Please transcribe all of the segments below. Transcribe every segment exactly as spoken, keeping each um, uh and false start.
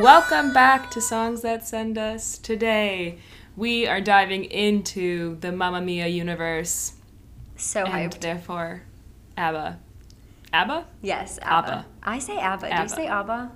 Welcome back to Songs That Send Us. Today, we are diving into the Mamma Mia universe. So and hyped. therefore, ABBA. ABBA? Yes, ABBA. ABBA. I say ABBA. Do ABBA. you say ABBA?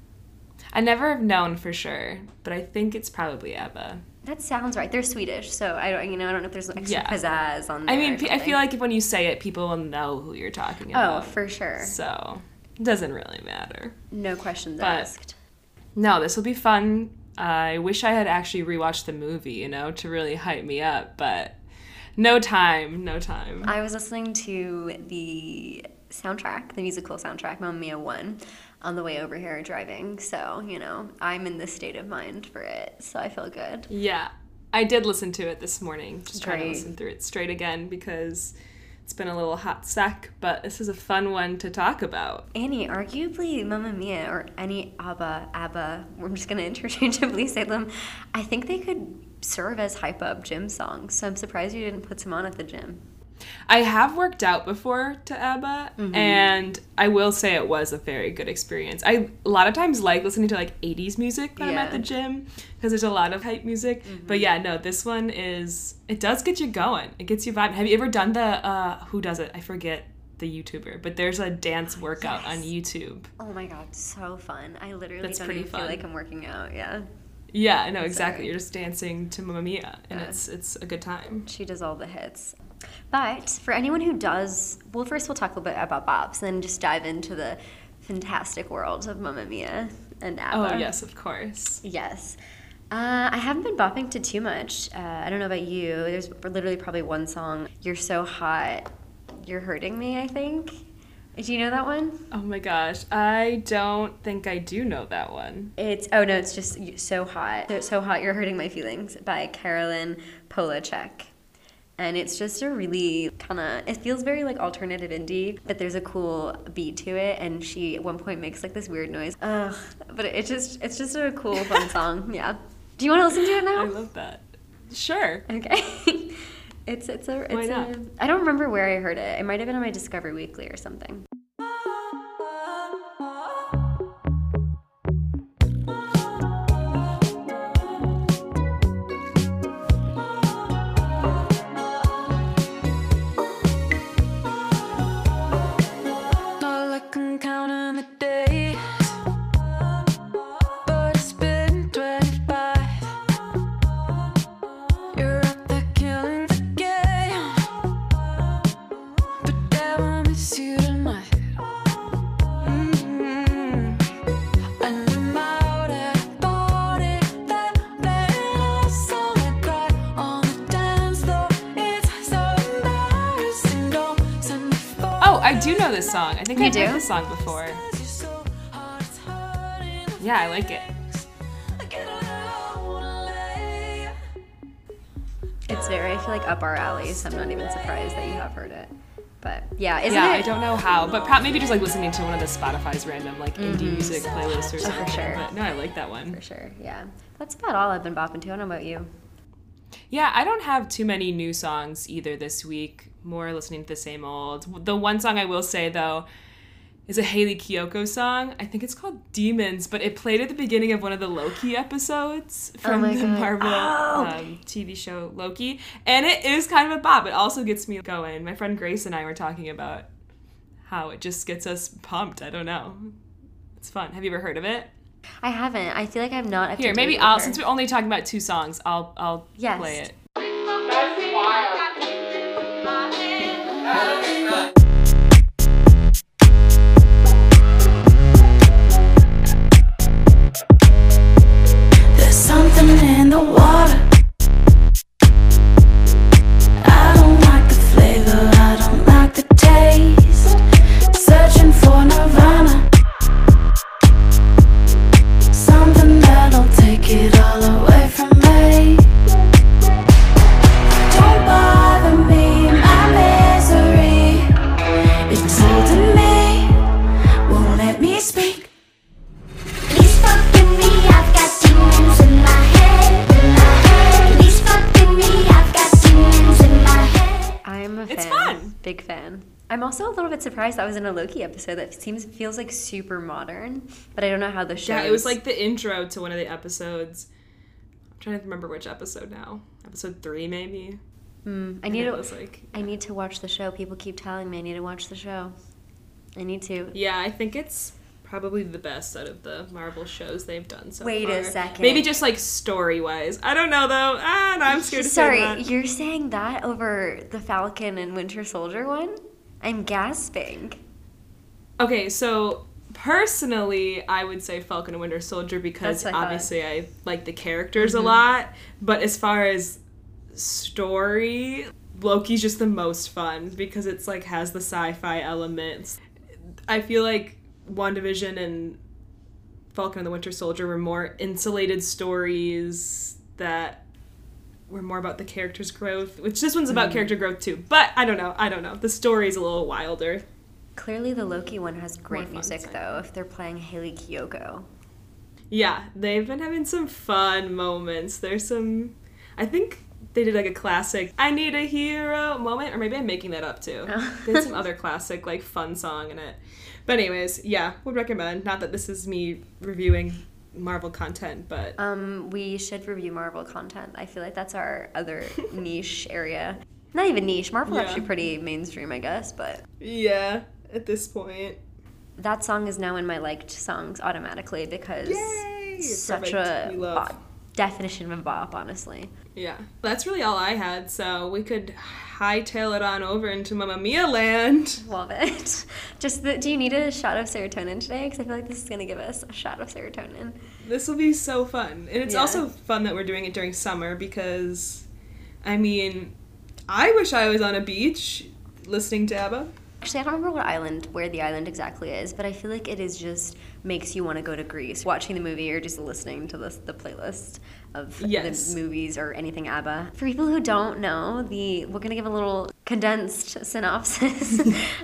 I never have known for sure, but I think it's probably ABBA. That sounds right. They're Swedish, so I don't, you know, I don't know if there's extra Yeah. pizzazz on there. I mean, or pe- I something. feel like if when you say it, people will know who you're talking Oh, about. for sure. So, it doesn't really matter. No questions But- asked. No, this will be fun. I wish I had actually rewatched the movie, you know, to really hype me up, but no time, no time. I was listening to the soundtrack, the musical soundtrack, Mamma Mia one, on the way over here driving. So, you know, I'm in the state of mind for it. So I feel good. Yeah, I did listen to it this morning. Just trying to Great. listen through it straight again because it's been a little hot sec, but this is a fun one to talk about. Annie, arguably Mamma Mia or any ABBA, ABBA, we're just going to interchangeably say them, I think they could serve as hype-up gym songs. So I'm surprised you didn't put some on at the gym. I have worked out before to ABBA, Mm-hmm. and I will say it was a very good experience. I a lot of times like listening to like eighties music when I'm Yeah. at the gym because there's a lot of hype music. Mm-hmm. But yeah, no, this one is, it does get you going. It gets you vibing. Have you ever done the, uh, who does it? I forget the YouTuber, but there's a dance workout Yes. on YouTube. Oh my god, so fun. I literally That's don't pretty even feel fun. like I'm working out, yeah. Yeah, I know, Sorry. exactly. You're just dancing to Mamma Mia, and Yeah. it's it's a good time. She does all the hits. But for anyone who does, well, first we'll talk a little bit about bops, and then just dive into the fantastic world of Mamma Mia and ABBA. Oh, yes, of course. Yes. Uh, I haven't been bopping to too much. Uh, I don't know about you. There's literally probably one song, You're So Hot, You're Hurting Me, I think. Do you know that one? Oh my gosh, I don't think I do know that one. It's, oh no, it's just So Hot. So, so Hot, You're Hurting My Feelings by Carolyn Polachek. And it's just a really kind of, it feels very like alternative indie, but there's a cool beat to it. And she at one point makes like this weird noise. Ugh, but it just, it's just a cool, fun song. Yeah. Do you want to listen to it now? I love that. Sure. Okay. it's, it's a, Why it's not? a, I don't remember where I heard it. It might have been on my Discover Weekly or something. Not like I'm counting the days, but it's been twenty-five. You're out there killing the game, but damn, I miss you tonight. Mm-hmm. And I'm out at a party, that playing our song and cry on the dance floor. It's so embarrassing, don't send me for. Oh, I do know this song. I think You I've do? heard this song before. Yeah, I like it. It's very, I feel like up our alley, so I'm not even surprised that you have heard it. But yeah, isn't yeah, it? I don't know how, but pro- maybe just like listening to one of the Spotify's random like indie music playlists or Oh, for something. sure. But no, I like that one. For sure, yeah. That's about all I've been bopping to. I don't know about you. Yeah, I don't have too many new songs either this week. More listening to the same old. The one song I will say though is a Hayley Kiyoko song. I think it's called Demons, but it played at the beginning of one of the Loki episodes from my the God. Marvel Oh. um, T V show Loki. And it is kind of a bop. It also gets me going. My friend Grace and I were talking about how it just gets us pumped. I don't know. It's fun. Have you ever heard of it? I haven't. I feel like I've not. up to Here, date maybe with I'll, her. since we're only talking about two songs, I'll I'll Yes. play it. There's something in the water. I don't like the flavor, I don't like the taste. Searching for Nirvana, something that'll take it all away from me. Don't bother me, my misery. It's holding me, won't let me speak. Please fucking me, I've got demons in my head, in my head. Please fucking me, I've got demons in my head. I'm a It's fan. fun. Big fan. I'm also a little bit surprised that was in a Loki episode. That seems feels like super modern, but I don't know how the show. Yeah, it was like the intro to one of the episodes. I'm trying to remember which episode now. Episode three, maybe. Mm, I And need it to. was like, I need to watch the show. People keep telling me I need to watch the show. I need to. yeah, I think it's probably the best out of the Marvel shows they've done so Wait far. a second. Maybe just like story wise. I don't know though. Ah, no, I'm scared to Sorry, say that. you're saying that over the Falcon and Winter Soldier one? I'm gasping. Okay, so personally, I would say Falcon and Winter Soldier because That's what I thought. obviously I like the characters Mm-hmm. a lot. But as far as story, Loki's just the most fun because it's like has the sci-fi elements. I feel like WandaVision and Falcon and the Winter Soldier were more insulated stories that were more about the character's growth, which this one's about Mm. character growth too. But I don't know, I don't know. The story's a little wilder. Clearly, the Loki one has great fun, music, sorry. though, if they're playing Haley Kiyoko. Yeah, they've been having some fun moments. There's some, I think they did like a classic I need a hero moment, or maybe I'm making that up too. Oh. They had some other classic like fun song in it. But anyways, yeah, would recommend. Not that this is me reviewing Marvel content, but Um, we should review Marvel content. I feel like that's our other niche area. Not even niche. Marvel Yeah. actually pretty mainstream, I guess, but yeah, at this point. that song is now in my liked songs automatically because Yay! it's such Perfect. a We love. bop, definition of a bop, honestly. Yeah, that's really all I had. So we could hightail it on over into Mamma Mia land. Love it. Just the, do you need a shot of serotonin today? Because I feel like this is going to give us a shot of serotonin. This will be so fun. And it's Yeah. also fun that we're doing it during summer because, I mean, I wish I was on a beach listening to ABBA. Actually, I don't remember what island, where the island exactly is, but I feel like it is just makes you want to go to Greece. Watching the movie or just listening to the, the playlist of Yes. the movies or anything ABBA. For people who don't know, the we're going to give a little condensed synopsis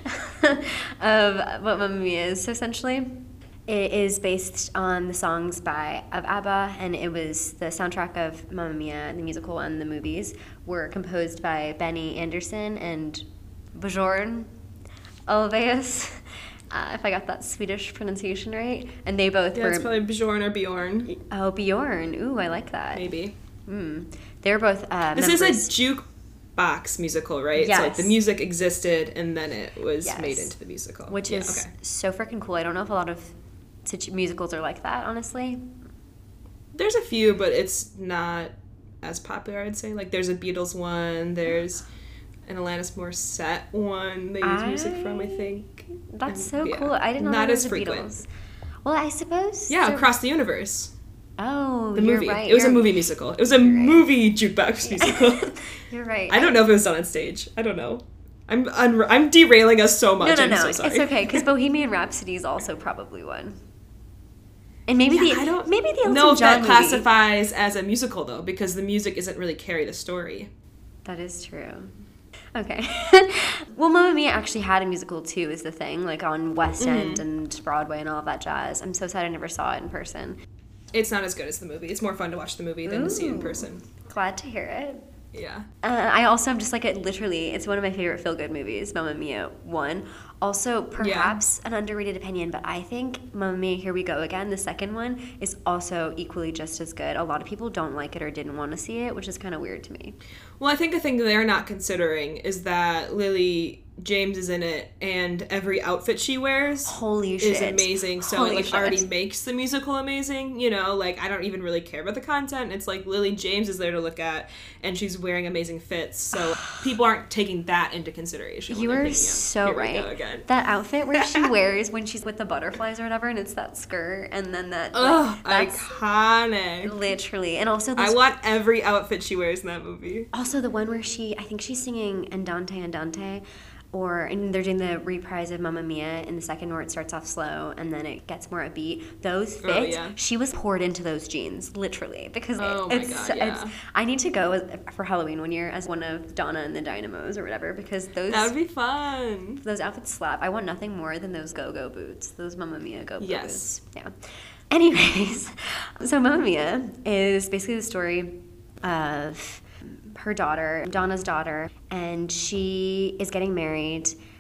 of what Mamma Mia is. So essentially, it is based on the songs by of ABBA, and it was the soundtrack of Mamma Mia, the musical and the movies, were composed by Benny Andersson and Bjorn Ulvaeus, uh, if I got that Swedish pronunciation right. And they both Yeah, were... it's probably Bjorn or Bjorn, Oh, Bjorn. Ooh, I like that. maybe. Mm. They were both uh, This members. is a jukebox musical, right? So like the Yes. music existed and then it was Yes. made into the musical. Which Yeah, is okay. so freaking cool. I don't know if a lot of situ- musicals are like that, honestly. There's a few, but it's not as popular, I'd say. Like there's a Beatles one, there's an Alanis Morissette one they use music from, I think. That's And, so yeah, cool. I didn't know not there as was a frequent. Beatles. Well, I suppose. Yeah, so- Across the Universe. Oh, The you're movie. right. It was a you're- movie musical. It was a right. movie jukebox musical. You're right. I don't know if it was done on stage. I don't know. I'm unre- I'm derailing us so much. No, no, I'm no. so sorry. It's okay because Bohemian Rhapsody is also probably one. And maybe Yeah, the I don't maybe the Elton know if John that movie. classifies as a musical though, because the music isn't really carry the story. That is true. Okay. Well, Mamma Mia actually had a musical too, is the thing, like on West Mm-hmm. End and Broadway and all of that jazz. I'm so sad I never saw it in person. It's not as good as the movie. It's more fun to watch the movie than to see it in Ooh. person. Glad to hear it. Yeah. Uh, I also am just like it. Literally, it's one of my favorite feel-good movies. Mamma Mia one. Also, perhaps an underrated opinion, but I think Mamma Mia, Here We Go Again, the second one, is also equally just as good. A lot of people don't like it or didn't want to see it, which is kind of weird to me. Well, I think the thing they're not considering is that Lily James is in it, and every outfit she wears Holy is shit. amazing. So Holy it like shit. already makes the musical amazing. You know, like I don't even really care about the content. It's like Lily James is there to look at, and she's wearing amazing fits. So people aren't taking that into consideration. when You they're are thinking of so Here We Go right. Again. That outfit where she wears when she's with the butterflies or whatever, and it's that skirt, and then that. Ugh, like, that's iconic. literally, and also this I want every outfit she wears in that movie. Also, the one where she, I think she's singing Andante Andante, or and they're doing the reprise of Mamma Mia in the second where it starts off slow and then it gets more upbeat. Those fits, Oh, yeah. she was poured into those jeans, literally, because Oh my it's, God, yeah. it's. I need to go as, for Halloween one year as one of Donna and the Dynamos or whatever, because those That would be fun. those outfits slap. I want nothing more than those go-go boots, those Mamma Mia go-go Yes. boots. Yeah. Anyways, so Mamma Mia is basically the story of her daughter, Donna's daughter, and she is getting married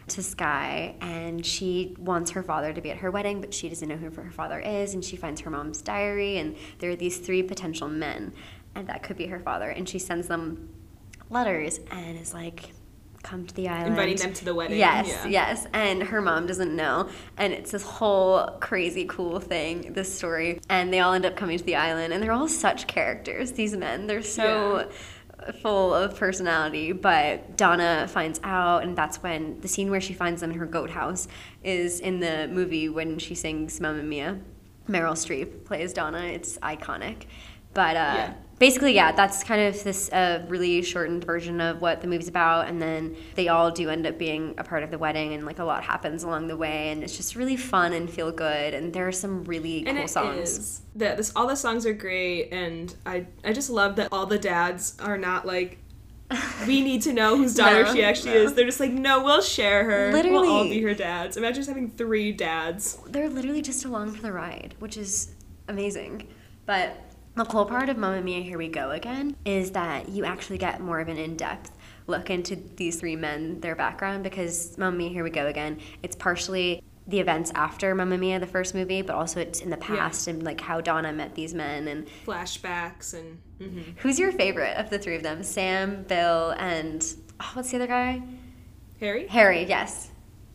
to Sky, and she wants her father to be at her wedding, but she doesn't know who her father is, and she finds her mom's diary, and there are these three potential men, and that could be her father, and she sends them letters and is like, come to the island. Inviting them to the wedding. Yes, yeah. yes. And her mom doesn't know. And it's this whole crazy cool thing, this story. And they all end up coming to the island. And they're all such characters, these men. They're so full of personality. But Donna finds out, and that's when the scene where she finds them in her goat house is in the movie when she sings Mamma Mia. Meryl Streep plays Donna. It's iconic. But uh, Yeah. basically, yeah, that's kind of this uh, really shortened version of what the movie's about. And then they all do end up being a part of the wedding, and like a lot happens along the way. And it's just really fun and feel good. And there are some really And cool it songs. is. The, this, all the songs are great, and I, I just love that all the dads are not like, we need to know whose daughter No, she actually no. is. They're just like, no, we'll share her. Literally. We'll all be her dads. Imagine just having three dads. They're literally just along for the ride, which is amazing. But the cool part of Mamma Mia, Here We Go Again is that you actually get more of an in-depth look into these three men, their background, because Mamma Mia, Here We Go Again, it's partially the events after Mamma Mia, the first movie, but also it's in the past and like how Donna met these men. And Flashbacks and... mhm. who's your favorite of the three of them? Sam, Bill, and oh, what's the other guy? Harry? Harry, yes.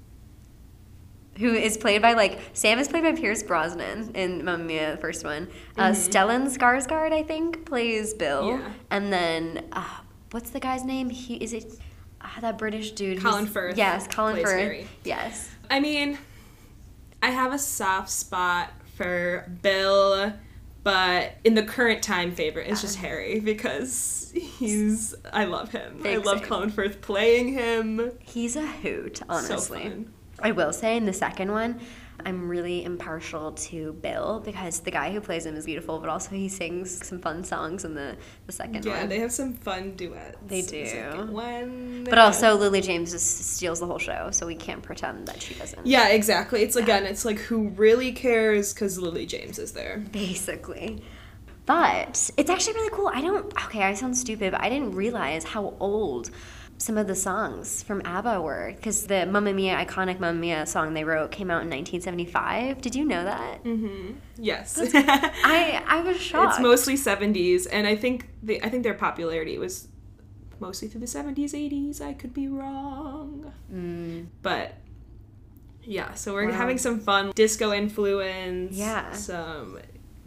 Who is played by, like, Sam is played by Pierce Brosnan in Mamma Mia, the first one. Uh, Stellan Skarsgård, I think, plays Bill. Yeah. And then, uh, what's the guy's name? He Is it uh, that British dude? Colin who's- Firth Yes, Colin plays Firth. Harry. Yes. I mean, I have a soft spot for Bill, but in the current time favorite, it's just Harry because he's, I love him. I Big love same. Colin Firth playing him. He's a hoot, honestly. So fun. I will say in the second one, I'm really impartial to Bill because the guy who plays him is beautiful, but also he sings some fun songs in the, the second Yeah, one. they have some fun duets. They in the do. second one. But also Lily James just steals the whole show, so we can't pretend that she doesn't. Yeah, exactly. It's again, it's like who really cares because Lily James is there. Basically. But it's actually really cool. I don't, okay, I sound stupid, but I didn't realize how old some of the songs from ABBA were. Because the Mamma Mia, iconic Mamma Mia song they wrote came out in nineteen seventy-five. Did you know that? Mm-hmm. Yes. I, I was shocked. It's mostly seventies, and I think the I think their popularity was mostly through the seventies, eighties. I could be wrong. Mm. But yeah, so we're Wow. having some fun disco influence. Yeah. Some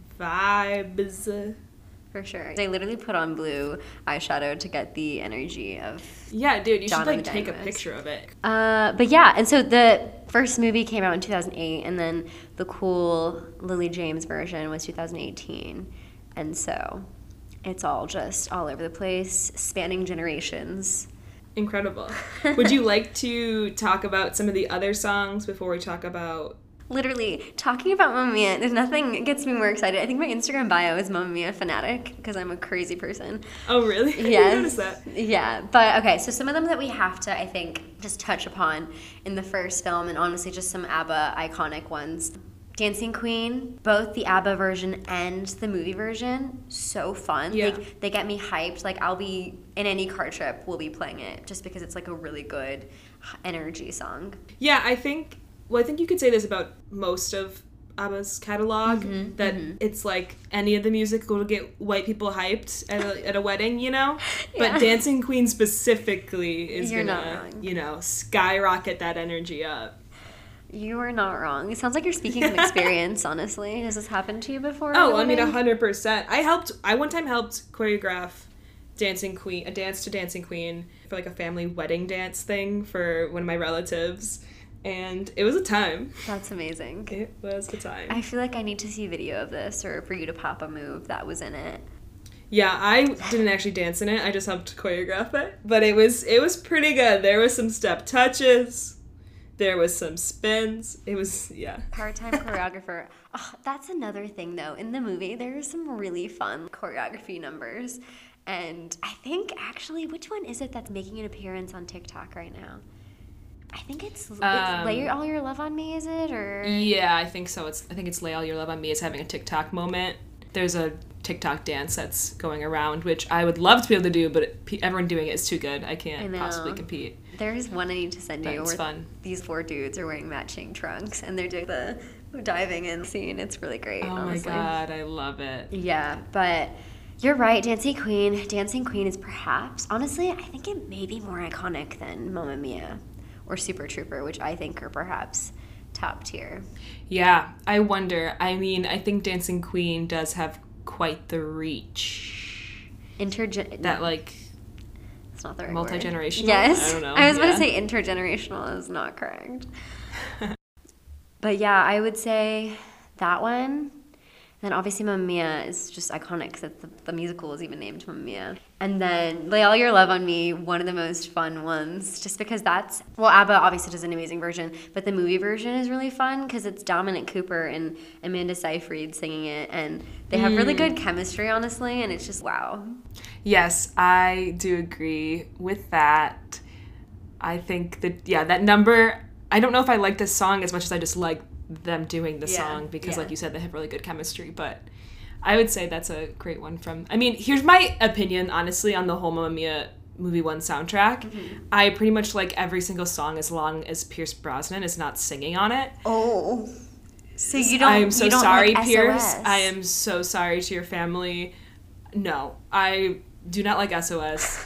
vibes. For sure. They literally put on blue eyeshadow to get the energy of Yeah, dude, you John should and like the take a Dynamos. picture of it. Uh, but yeah, and so the first movie came out in two thousand eight, and then the cool Lily James version was two thousand eighteen. And so it's all just all over the place, spanning generations. Incredible. Would you like to talk about some of the other songs before we talk about... Literally, talking about Mamma Mia, there's nothing gets me more excited. I think my Instagram bio is Mamma Mia Fanatic, because I'm a crazy person. Oh, really? I didn't Yes. notice that. Yeah, but okay, so some of them that we have to, I think, just touch upon in the first film, and honestly, just some ABBA iconic ones. Dancing Queen, both the ABBA version and the movie version, so fun. Yeah. They, they get me hyped. Like, I'll be, in any car trip, we'll be playing it, just because it's like a really good energy song. Yeah, I think... Well, I think you could say this about most of ABBA's catalog, Mm-hmm, that it's like any of the music will get white people hyped at a, at a wedding, you know? Yeah. But Dancing Queen specifically is You're gonna, not wrong. you know, skyrocket that energy up. You are not wrong. It sounds like you're speaking from experience, honestly. Has this happened to you before? at Oh, a I mean, wedding? one hundred percent. I helped, I one time helped choreograph Dancing Queen, a dance to Dancing Queen for like a family wedding dance thing for one of my relatives. And it was a time. That's amazing. It was a time. I feel like I need to see video of this, or for you to pop a move that was in it. Yeah, I didn't actually dance in it. I just helped choreograph it. But it was it was pretty good. There was some step touches. There was some spins. It was, yeah. Part-time choreographer. Oh, that's another thing, though. In the movie, there are some really fun choreography numbers. And I think, actually, which one is it that's making an appearance on TikTok right now? I think it's, it's Um, Lay All Your Love on Me, is it? Or Yeah, I think so. It's I think it's Lay All Your Love on Me is having a TikTok moment. there's a TikTok dance that's going around, which I would love to be able to do, but it, pe- everyone doing it is too good. I can't I know. possibly compete. There's one I need to send But you it's where fun. these four dudes are wearing matching trunks and they're doing the diving in scene. It's really great, Oh honestly. my god, I love it. Yeah, but you're right. Dancing Queen. Dancing Queen is perhaps, honestly, I think it may be more iconic than Mamma Mia or Super Trooper, which I think are perhaps top tier. Yeah, I wonder. I mean, I think Dancing Queen does have quite the reach. Intergen. That, like, It's not the right multi-generational? word. Yes. I don't know. I was Yeah. going to say intergenerational is not correct. But yeah, I would say that one. Then obviously Mamma Mia is just iconic because the, the musical is even named Mamma Mia. And then Lay All Your Love on Me, one of the most fun ones, just because that's, well, ABBA obviously does an amazing version, but the movie version is really fun because it's Dominic Cooper and Amanda Seyfried singing it, and they have really good chemistry, honestly, and it's just wow. Yes, I do agree with that. I think that, yeah, that number, I don't know if I like this song as much as I just like them doing the Yeah, song because, yeah. like you said, they have really good chemistry. But I would say that's a great one from, I mean, here's my opinion, honestly, on the whole Mamma Mia movie one soundtrack. Mm-hmm. I pretty much like every single song as long as Pierce Brosnan is not singing on it. Oh. So you don't, I am so you don't sorry, like Pierce. S O S. I am so sorry to your family. No, I do not like S O S.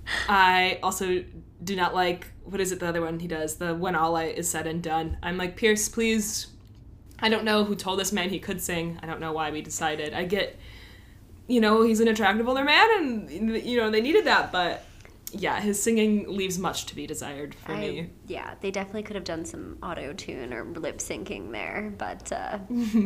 I also do not like, what is it, the other one he does? The When All I Is Said and Done. I'm like, Pierce, please. I don't know who told this man he could sing. I don't know why we decided. I get, you know, he's an attractive older man and, you know, they needed that, but yeah, his singing leaves much to be desired for I- me. Yeah, they definitely could have done some auto-tune or lip syncing there, but uh,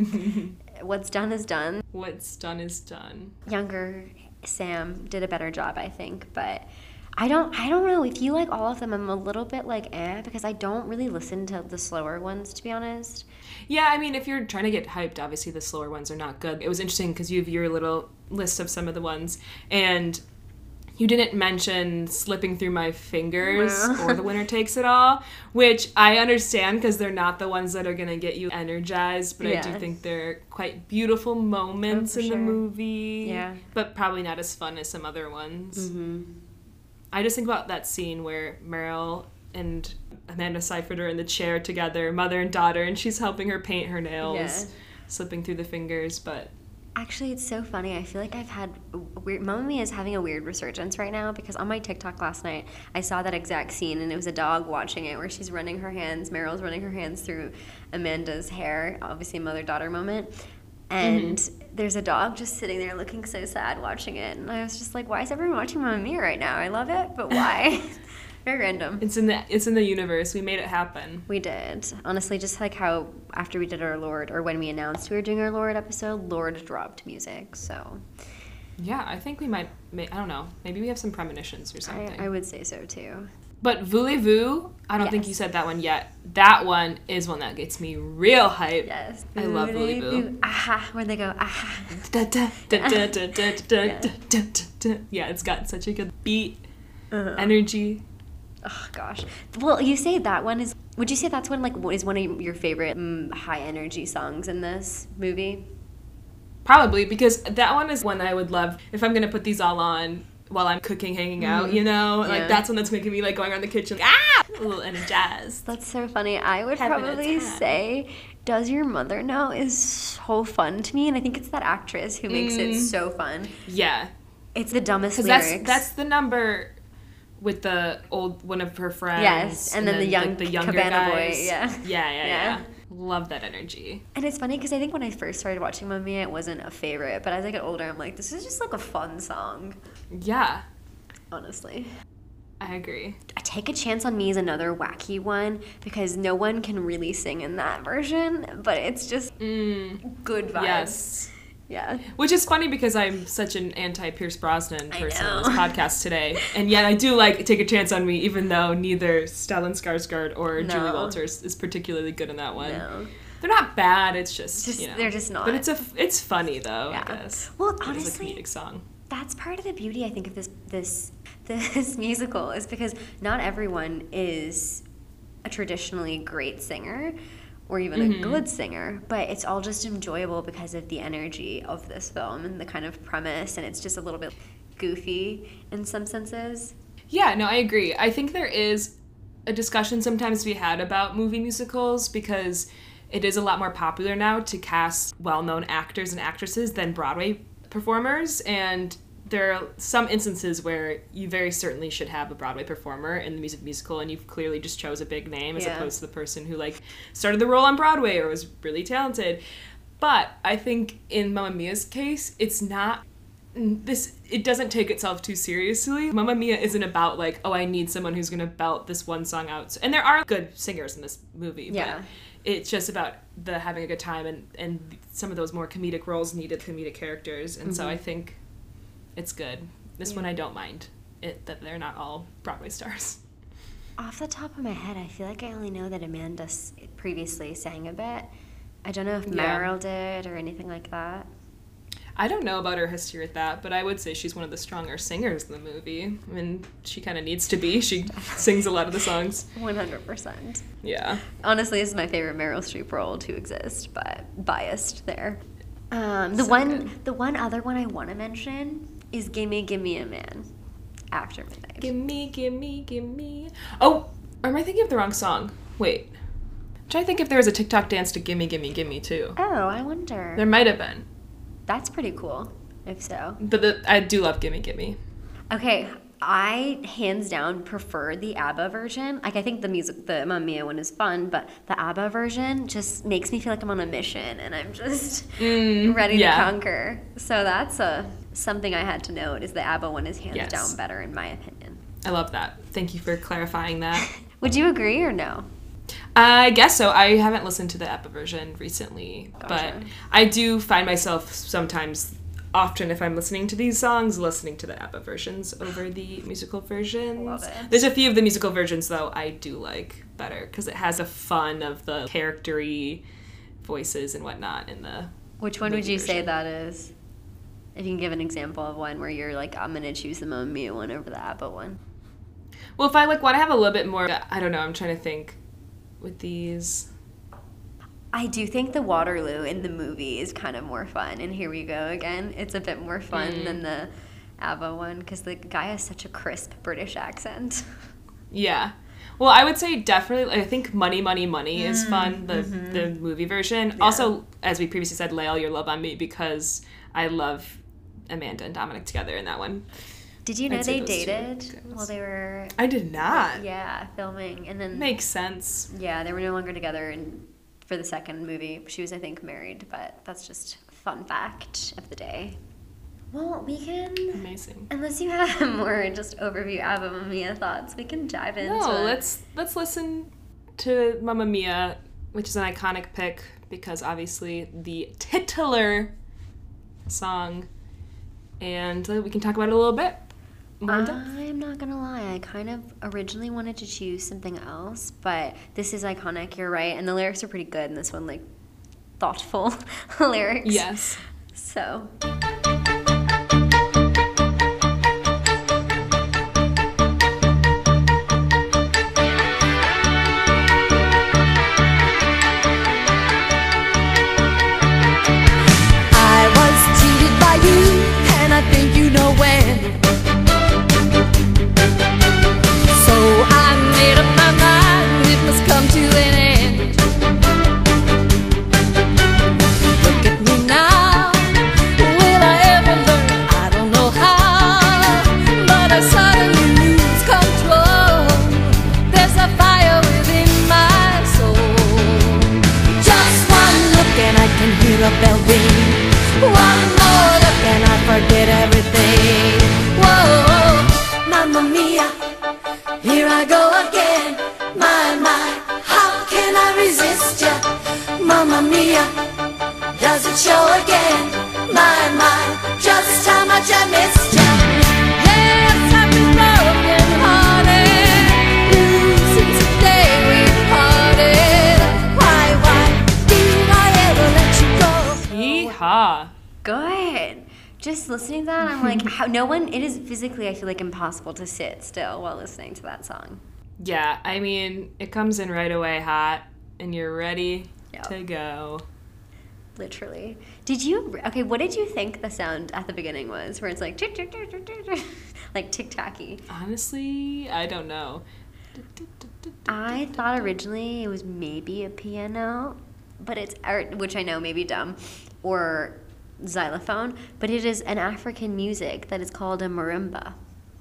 what's done is done. What's done is done. Younger Sam did a better job, I think, but I don't I don't know if you like all of them. I'm a little bit like eh because I don't really listen to the slower ones, to be honest. Yeah, I mean, if you're trying to get hyped, obviously the slower ones are not good. It was interesting because you have your little list of some of the ones, and you didn't mention Slipping Through My Fingers No. or The Winner Takes It All, which I understand because they're not the ones that are going to get you energized, but I do Yeah. think they're quite beautiful moments Oh, for in the sure. movie. Yeah. But probably not as fun as some other ones. Mm-hmm. I just think about that scene where Meryl and Amanda Seyfried are in the chair together, mother and daughter, and she's helping her paint her nails, Yeah. slipping through the fingers, but Actually, it's so funny. I feel like I've had weird. Mamma Mia is having a weird resurgence right now because on my TikTok last night, I saw that exact scene and it was a dog watching it where she's running her hands. Meryl's running her hands through Amanda's hair. Obviously, mother daughter moment. And there's a dog just sitting there looking so sad watching it. And I was just like, why is everyone watching Mamma Mia right now? I love it, but why? Very random. it's in the it's in the universe. We made it happen. We did. Honestly, just like how after we did our Lord, or when we announced we were doing our Lord episode, Lord dropped music. So Yeah, I think we might. May, I don't know. Maybe we have some premonitions or something. I, I would say so too. But Voulez-Vous, I don't think Yes. you said that one yet. That one is one that gets me real hype. Yes. I love Voulez-Vous. Aha, where they go, aha. Da, da, da, da, da, da, da, Yeah. da, da, da, da. Yeah, it's got such a good beat, Uh-huh. energy. Oh gosh. Well, you say that one is. Would you say that's one like what is one of your favorite mm, high energy songs in this movie? Probably, because that one is one I would love if I'm gonna put these all on while I'm cooking, hanging out, you know? Yeah. Like, that's one that's making me, like, going around the kitchen, like, ah! A little energized. That's so funny. I would Having a probably time. say Does Your Mother Know is so fun to me, and I think it's that actress who makes it Mm. so fun. Yeah. It's the dumbest Because lyrics. that's, that's the number with the old, one of her friends. Yes, and then the young like, the younger Cabana boy, guys. yeah. Yeah, yeah, yeah. Yeah. Love that energy. And it's funny because I think when I first started watching Mamma Mia, it wasn't a favorite, but as I get older, I'm like, this is just like a fun song, Yeah, honestly. I agree. Take a Chance on Me is another wacky one because no one can really sing in that version, but it's just Mm, good vibes. yes. Yeah. Which is funny because I'm such an anti-Pierce Brosnan I person on know. this podcast today. And yet I do like Take a Chance on Me, even though neither Stellan Skarsgård or No. Julie Walters is particularly good in that one. No. They're not bad, it's just, Just- you know. they're just not. But it's a, it's funny, though, Yeah. I guess. Well, It is a honestly, comedic song. that's part of the beauty I think of this this this musical is because not everyone is a traditionally great singer or even a good singer, but it's all just enjoyable because of the energy of this film and the kind of premise, and it's just a little bit goofy in some senses. Yeah, no, I agree. I think there is a discussion sometimes to be had about movie musicals because it is a lot more popular now to cast well-known actors and actresses than Broadway performers, and there are some instances where you very certainly should have a Broadway performer in the music musical, and you've clearly just chose a big name as Yeah. opposed to the person who like started the role on Broadway or was really talented. But I think in Mamma Mia's case, it's not this. It doesn't take itself too seriously. Mamma Mia isn't about like, oh, I need someone who's gonna belt this one song out. And there are good singers in this movie. Yeah. But it's just about the having a good time, and and some of those more comedic roles needed comedic characters, and so I think it's good. This one I don't mind it that they're not all Broadway stars. Off the top of my head, I feel like I only know that Amanda s- previously sang a bit. I don't know if Yeah. Meryl did or anything like that. I don't know about her history with that, but I would say she's one of the stronger singers in the movie. I mean, she kind of needs to be. She sings a lot of the songs. one hundred percent. Yeah. Honestly, this is my favorite Meryl Streep role to exist, but biased there. Um, the So one, good. the one other one I want to mention is "Gimme, Gimme a Man," After Midnight. Gimme, gimme, gimme. Oh, or am I thinking of the wrong song? Wait. I'm trying to think if there was a TikTok dance to Gimme, Gimme, Gimme too. Oh, I wonder. There might have been. That's pretty cool. If so. But the, I do love Gimme, Gimme. Okay, I hands down prefer the ABBA version. Like, I think the music, the Mamma Mia one is fun, but the ABBA version just makes me feel like I'm on a mission and I'm just Mm, ready yeah. to conquer. So that's a something I had to note is the ABBA one is hands Yes. down better in my opinion. I love that. Thank you for clarifying that. Would you agree or no? I guess so. I haven't listened to the ABBA version recently, Gotcha. but I do find myself sometimes, often if I'm listening to these songs, listening to the ABBA versions over the musical versions. Love it. There's a few of the musical versions, though, I do like better because it has a fun of the charactery voices and whatnot in the Which one would movie you say version. that is? If you can give an example of one where you're like, I'm gonna choose the Mamma Mia one over the ABBA one. Well, if I like want to have a little bit more, I don't know, I'm trying to think with these. I do think the Waterloo in the movie is kind of more fun, and here we go again. It's a bit more fun Mm. than the ABBA one because the guy has such a crisp British accent. Yeah. Well, I would say definitely, I think Money, Money, Money is fun, the the movie version. Also, as we previously said, Lay All Your Love on Me because I love Amanda and Dominic together in that one. Did you know I'd say they those two dated goes. while they were I did not. yeah filming, and then Makes sense. yeah they were no longer together and for the second movie. She was, I think, married, but that's just a fun fact of the day. Well, we can, Amazing. unless you have more just overview ABBA Mamma Mia thoughts, we can dive into No, let's let's listen to Mamma Mia, which is an iconic pick because obviously the titular song, and uh, we can talk about it a little bit more in depth. I'm not gonna lie, I kind of originally wanted to choose something else, but this is iconic, you're right, and the lyrics are pretty good in this one, like thoughtful lyrics. Yes. So. I was cheated by you, and I think you know when. So I made up my mind, it must come to an end. Look at me now, will I ever learn? I don't know how, but I suddenly lose control. There's a fire within my soul. Just one look and I can hear a bell ring. One more look and I forget everything. Whoa, Mamma Mia, here I go again. My, my, how can I resist ya? Mamma Mia, does it show again? My, my, just how much I missed ya. Yes, I've been broken hearted. You since the day we parted. Why, why did I ever let you go? Yeehaw. Good. Just listening to that, I'm like, how no one. It is physically, I feel like, impossible to sit still while listening to that song. Yeah, I mean, it comes in right away hot, and you're ready Yeah. to go. Literally. Did you, okay, what did you think the sound at the beginning was? Where it's like, tick, tick, tick, tick, tick, tick, like tic-tacky. Honestly, I don't know. I thought originally it was maybe a piano, but it's, or, which I know may be dumb, or xylophone, but it is an African music that is called a marimba.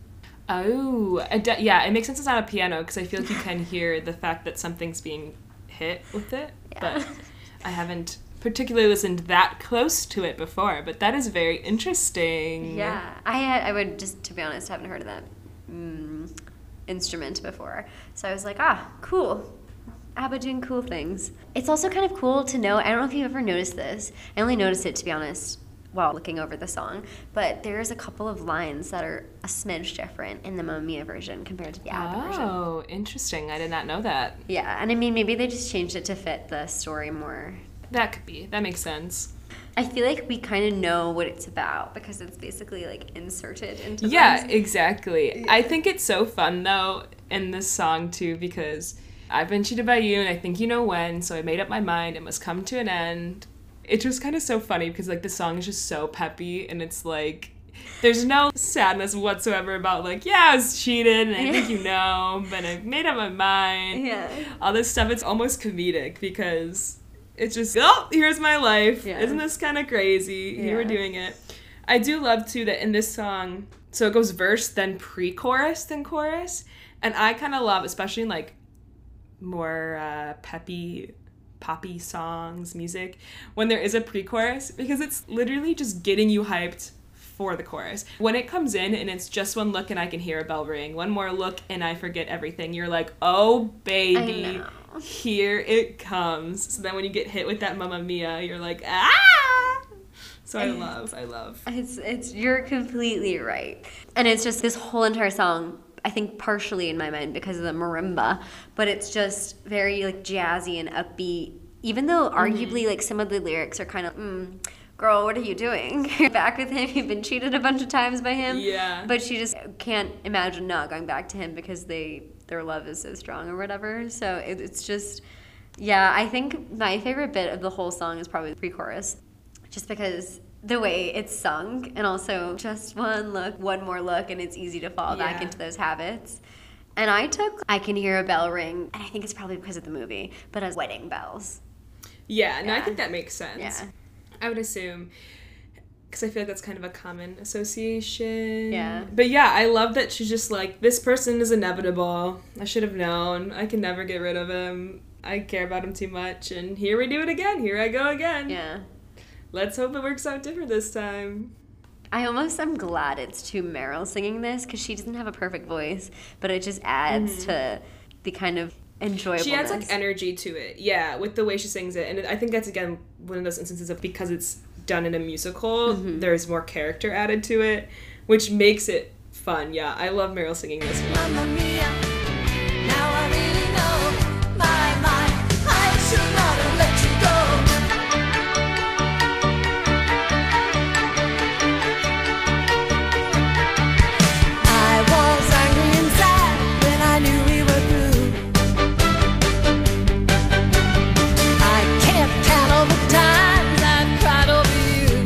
Oh, I de- yeah, it makes sense it's not a piano because I feel like you can hear the fact that something's being hit with it, Yeah. but I haven't particularly listened that close to it before, but that is very interesting. Yeah, I had, I would just, to be honest, haven't heard of that mm, instrument before. So I was like, ah, cool. ABBA doing cool things. It's also kind of cool to know, I don't know if you've ever noticed this. I only noticed it, to be honest, while looking over the song, but there's a couple of lines that are a smidge different in the Mamma Mia version compared to the ABBA version. Oh, interesting. I did not know that. Yeah, and I mean, maybe they just changed it to fit the story more. That could be. That makes sense. I feel like we kind of know what it's about because it's basically like inserted into Yeah, things. exactly. I think it's so fun though in this song too because I've been cheated by you and I think you know when, so I made up my mind it must come to an end. It's just kind of so funny because like the song is just so peppy and it's like there's no sadness whatsoever about like, yeah, I was cheated and I think you know, but I made up my mind. Yeah. All this stuff, it's almost comedic because it's just, oh, here's my life. Yeah. Isn't this kind of crazy? Yeah. You were doing it. I do love, too, that in this song, so it goes verse, then pre-chorus, then chorus. And I kind of love, especially in, like, more uh, peppy, poppy songs, music, when there is a pre-chorus, because it's literally just getting you hyped for the chorus. When it comes in and it's just one look and I can hear a bell ring, one more look and I forget everything, you're like, oh, baby. I know. Here it comes. So then when you get hit with that Mamma Mia, you're like, ah! So I love, I love. It's it's you're completely right. And it's just this whole entire song, I think partially in my mind because of the marimba, but it's just very like jazzy and upbeat. Even though arguably like some of the lyrics are kind of, mm, girl, what are you doing? You're back with him, you've been cheated a bunch of times by him. Yeah. But she just can't imagine not going back to him because they their love is so strong or whatever. So it, it's just, yeah, I think my favorite bit of the whole song is probably the pre-chorus. Just because the way it's sung and also just one look, one more look, and it's easy to fall back Yeah. into those habits. And I took I Can Hear a Bell Ring, and I think it's probably because of the movie, but as wedding bells. Yeah, no, I Yeah. think that makes sense. Yeah. I would assume, because I feel like that's kind of a common association. Yeah. But yeah, I love that she's just like, this person is inevitable. I should have known. I can never get rid of him. I care about him too much. And here we do it again. Here I go again. Yeah. Let's hope it works out different this time. I almost am glad it's to Meryl singing this because she doesn't have a perfect voice, but it just adds to the kind of enjoyableness. She adds like energy to it, yeah, with the way she sings it. And I think that's, again, one of those instances of because it's done in a musical, there's more character added to it, which makes it fun. Yeah, I love Meryl singing this one. Mamma mia, now I really know. My, my, I should not have let you go. I was angry and sad when I knew we were through. I can't count all the times I've cried over you.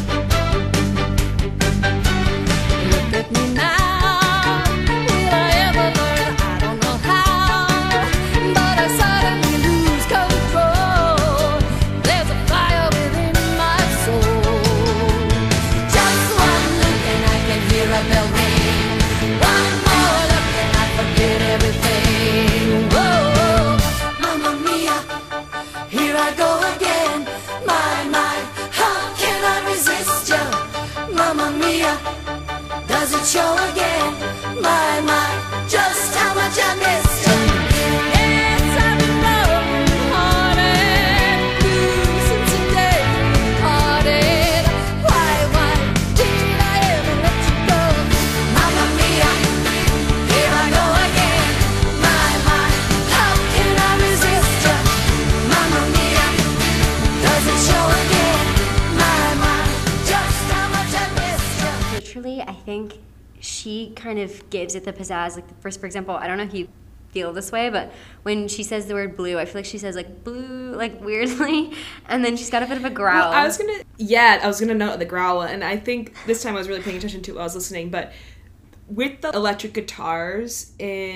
Look at me now. Will I ever learn? I don't know how, but I suddenly lose control. There's a fire within my soul. Just one look and I can hear a bell ring. One more look and I forget everything. Whoa, Mamma Mia, here I go again. My, my, how can I resist you? Mamma Mia, does it show again? My, my, just how much I missed you. Yes, I've been broken hearted, blue since the day we parted. Why, why did I ever let you go? Mamma Mia, here I go again. My, my, how can I resist you? Mamma Mia, does it show again? My, my, just how much I missed you. Literally, I think she kind of gives it the pizzazz. Like, the first, for example, I don't know if you feel this way, but when she says the word blue, I feel like she says like blue, like weirdly, and then she's got a bit of a growl. Well, I was gonna, yeah, I was gonna note the growl, and I think this time I was really paying attention to what I was listening, but with the electric guitars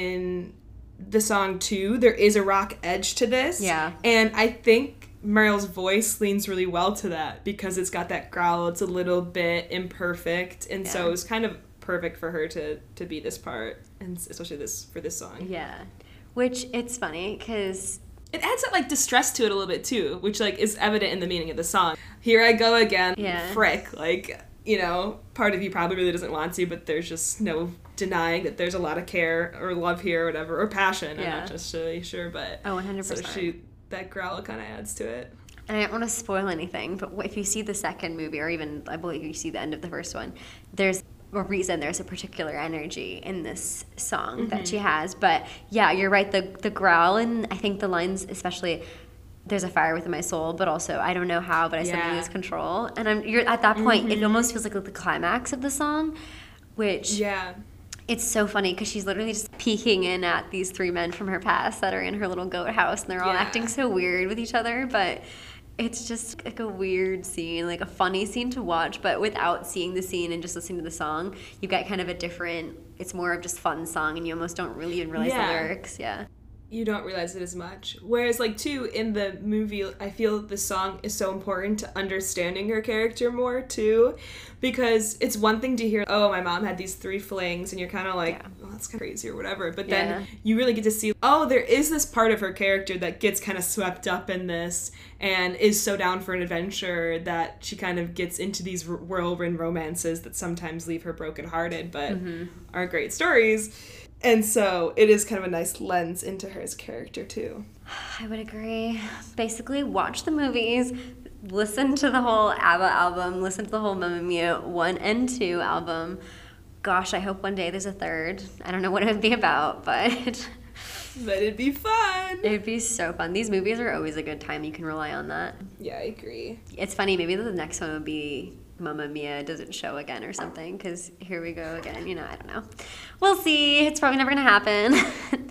in the song too, there is a rock edge to this. Yeah. And I think Mariel's voice leans really well to that because it's got that growl, it's a little bit imperfect, and Yeah. so it was kind of perfect for her to to be this part, and especially this for this song. Yeah. Which, it's funny, because... It adds that, like, distress to it a little bit, too, which, like, is evident in the meaning of the song. Here I go again. Yeah. Frick. Like, you know, part of you probably really doesn't want to, but there's just no denying that there's a lot of care or love here or whatever, or passion. Yeah. I'm not just really sure, but... Oh, one hundred So percent. she, that growl kind of adds to it. And I don't want to spoil anything, but if you see the second movie, or even, I believe you see the end of the first one, there's a reason there's a particular energy in this song Mm-hmm. that she has. But yeah, you're right, the, the growl, and I think the lines, especially, there's a fire within my soul, but also, I don't know how, but I suddenly Yeah. lose control. And I'm, you're at that point, it almost feels like the climax of the song, which... Yeah. It's so funny because she's literally just peeking in at these three men from her past that are in her little goat house, and they're all Yeah. acting so weird with each other, but it's just like a weird scene, like a funny scene to watch, but without seeing the scene and just listening to the song, you get kind of a different, it's more of just fun song, and you almost don't really even realize Yeah. the lyrics. Yeah. You don't realize it as much. Whereas, like, too, in the movie, I feel the song is so important to understanding her character more, too. Because it's one thing to hear, oh, my mom had these three flings, and you're kind of like, Yeah. oh, that's kind of crazy or whatever. But Yeah. then you really get to see, oh, there is this part of her character that gets kind of swept up in this and is so down for an adventure that she kind of gets into these r- whirlwind romances that sometimes leave her brokenhearted, but Mm-hmm. are great stories. And so it is kind of a nice lens into her as character, too. I would agree. Basically, watch the movies, listen to the whole ABBA album, listen to the whole Mamma Mia one and two album. Gosh, I hope one day there's a third. I don't know what it would be about, but But it'd be fun. it'd be so fun. These movies are always a good time. You can rely on that. Yeah, I agree. It's funny, maybe the next one would be Mamma Mia doesn't show again or something, because here we go again. You know, I don't know. We'll see. It's probably never going to happen.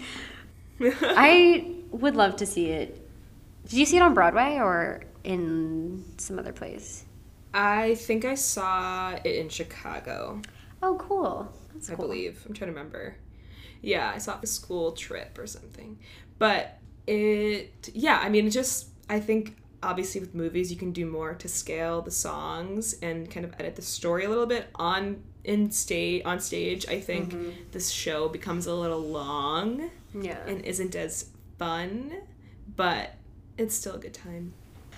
I would love to see it. Did you see it on Broadway or in some other place? I think I saw it in Chicago, Oh, cool. That's I cool. believe. I'm trying to remember. Yeah, I saw it for a school trip or something. But it, yeah, I mean, it just, I think obviously with movies you can do more to scale the songs and kind of edit the story a little bit on in stage on stage. I think Mm-hmm. this show becomes a little long Yeah. and isn't as fun, but it's still a good time.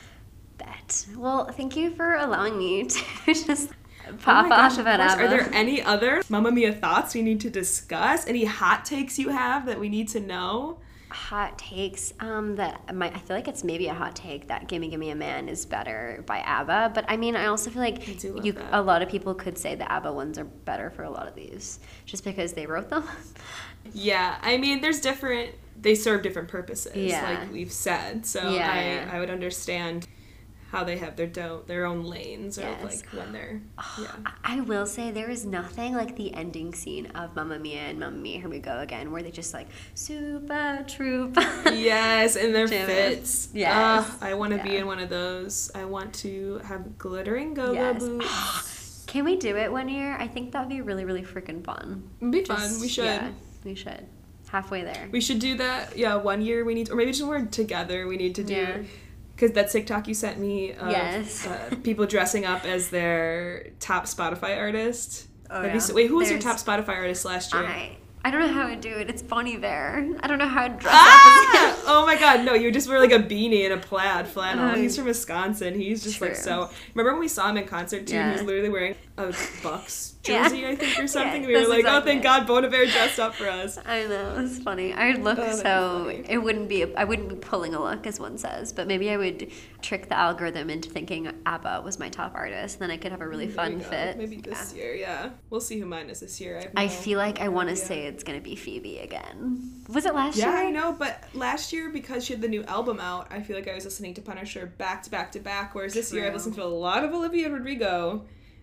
Bet. Well, thank you for allowing me to just Oh pop my off gosh, of about course. ABBA. Are there any other Mamma Mia thoughts we need to discuss? Any hot takes you have that we need to know? Hot takes um that my, I feel like it's maybe a hot take that Gimme Gimme a Man is better by ABBA, but I mean I also feel like I do love you that. a lot of people could say the ABBA ones are better for a lot of these just because they wrote them. Yeah, I mean, there's different, they serve different purposes, Yeah. like we've said. So Yeah. I, I would understand how they have their do- their own lanes, or Yes. like when they're, yeah. I will say there is nothing like the ending scene of Mamma Mia and Mamma Mia Here We Go Again where they just like Super Troop. Yes, and their Jam. fits. Yes. Ah, I want to be Yeah. in one of those. I want to have glittering go-go Yes. boots. Can we do it one year? I think that'd be really really freaking fun. It'd be Just- fun. We should. Yeah, we should. Halfway there. We should do that. Yeah, one year we need, or maybe just when we're together, we need to do. Yeah. Because that TikTok you sent me of Yes. uh, people dressing up as their top Spotify artist. Oh, Have you yeah. se- wait, who was your There's- top Spotify artist last year? I I don't know how I'd do it. It's Bonnie Bear. I don't know how I'd dress Ah! up as Oh my god, no, you just wear like a beanie and a plaid flannel. Uh, He's from Wisconsin. He's just like true. so. Remember when we saw him in concert too? Yeah. He was literally wearing a Bucks Yeah. jersey, I think, or something. Yeah, we were that's like, oh, exactly thank it. God, Bona Bear dressed up for us. I know, it's funny. I would look Oh, that'd be so funny. it wouldn't be I wouldn't be pulling a look as one says, but maybe I would trick the algorithm into thinking ABBA was my top artist, and then I could have a really There fun you go. fit. Maybe this Yeah. year, yeah. We'll see who mine is this year. I, have I no- feel like I no want to idea. say it's gonna be Phoebe again. Was it last Yeah, year? I know, but last year, because she had the new album out, I feel like I was listening to Punisher back to back to back, whereas this year I've True. listened to a lot of Olivia Rodrigo.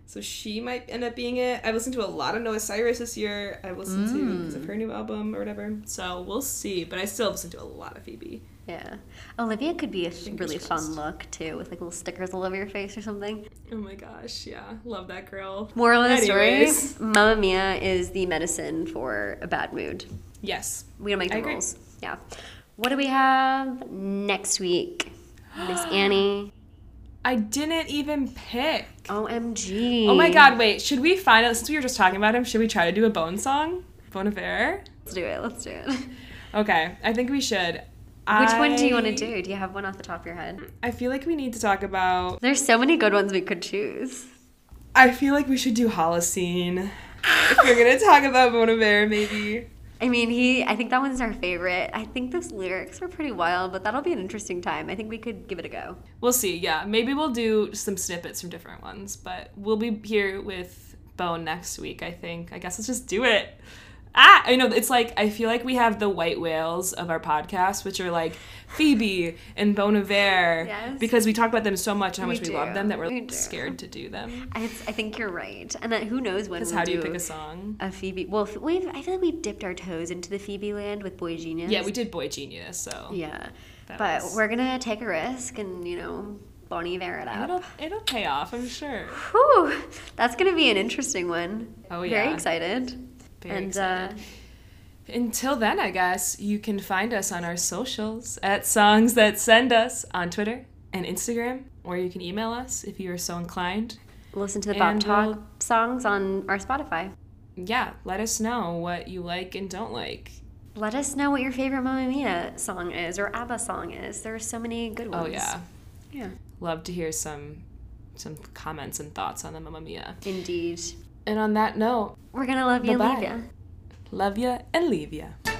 So she might end up being it. I've listened to a lot of Noah Cyrus this year. I've listened to because of her new album or whatever. So we'll see. But I still listen to a lot of Phoebe. Yeah. Olivia could be a Fingers really crossed. fun look, too, with like little stickers all over your face or something. Oh my gosh, yeah. Love that girl. Moral of the Anyways. story, Mamma Mia is the medicine for a bad mood. Yes. We don't make I the agree. rules. Yeah. What do we have next week? Miss Annie. I didn't even pick. O M G. Oh my god, wait. Should we find out, since we were just talking about him, should we try to do a Bone song? Bon Iver? Let's do it. Let's do it. Okay, I think we should. Which one do you want to I- do? Do you have one off the top of your head? I feel like we need to talk about. There's so many good ones we could choose. I feel like we should do Holocene. If we're gonna talk about Bon Iver, maybe. I mean, he. I think that one's our favorite. I think those lyrics are pretty wild, but that'll be an interesting time. I think we could give it a go. We'll see, yeah. Maybe we'll do some snippets from different ones, but we'll be here with Bone next week, I think. I guess let's just do it. Ah, I know, it's like, I feel like we have the white whales of our podcast, which are like Phoebe and Bon Iver, Yes. because we talk about them so much and how We much we do. love them that we're We like, do. scared to do them. I, I think you're right. And then who knows when Because we'll how do you do pick a song? a Phoebe. Well, f- we've. I feel like we've dipped our toes into the Phoebe land with Boy Genius. Yeah, we did Boy Genius, so. Yeah, That but was- we're gonna take a risk and you know, Bon Iver it And up. it'll, it'll pay off, I'm sure. Whew, that's gonna be an interesting one. Oh, Very yeah. excited. Very and excited. uh Until then, I guess, you can find us on our socials at Songs That Send Us on Twitter and Instagram, or you can email us if you are so inclined. listen to the Bop And Talk we'll- songs on our Spotify. Yeah, let us know what you like and don't like. Let us know what your favorite Mamma Mia song is or ABBA song is. There are so many good ones. Oh, yeah. Yeah. Love to hear some some comments and thoughts on the Mamma Mia. Indeed. And on that note, We're gonna love you and leave Bye-bye. ya. love ya and leave ya.